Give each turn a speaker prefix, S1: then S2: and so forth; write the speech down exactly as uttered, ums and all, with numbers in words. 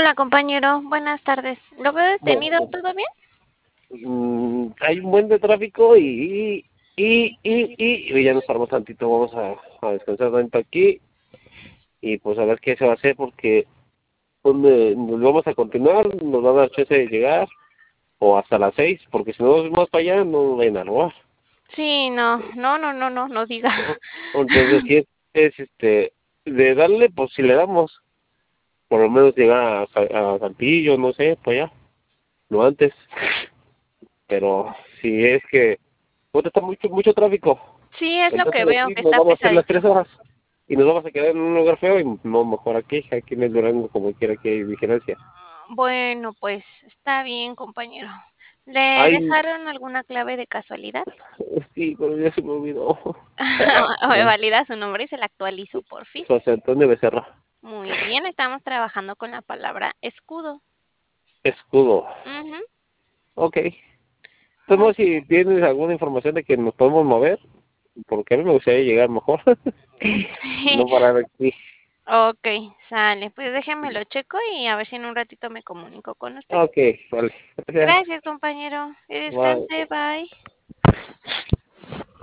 S1: Hola, compañero. Buenas tardes. ¿Lo veo
S2: Bueno,
S1: detenido? ¿Todo bien?
S2: mm, hay un buen de tráfico y, y, y, y, y ya nos paramos tantito, vamos a, a descansar tanto aquí y pues a ver qué se va a hacer porque donde nos vamos a continuar, nos va a dar chance de llegar o hasta las seis, porque si no es más para allá no nos vayan a robar.
S1: Sí, no, no, no, no, no, no diga.
S2: ¿No? Entonces si es, es este de darle, pues si le damos, por lo menos llegar a, Sa- a Saltillo, no sé, para allá, no antes, pero si es que pues está mucho, mucho tráfico.
S1: Sí, es lo que
S2: Entonces
S1: veo
S2: aquí
S1: que
S2: nos
S1: está
S2: vamos a hacer las
S1: pesadito.
S2: tres horas y nos vamos a quedar en un lugar feo y no mejor aquí, aquí en el Durango como quiera que hay vigilancia.
S1: Bueno, pues está bien, compañero. ¿Le
S2: Ay,
S1: dejaron alguna clave de casualidad?
S2: sí, pero ya se me olvidó.
S1: ¿O me valida su nombre y se la actualizo, porfis?
S2: José Antonio Becerra.
S1: Muy bien, estamos trabajando con la palabra escudo.
S2: Escudo.
S1: Ujú,
S2: Ok.
S1: muy
S2: Entonces, si tienes alguna información de que nos podemos mover, porque a mí me gustaría llegar mejor.
S1: bien. Sí,
S2: No parar aquí.
S1: ok, sale. Pues déjeme lo checo y a ver si en un ratito me comunico con usted.
S2: Ok, vale. Gracias.
S1: Gracias, compañero. Que
S2: Bye.
S1: descanse, bye.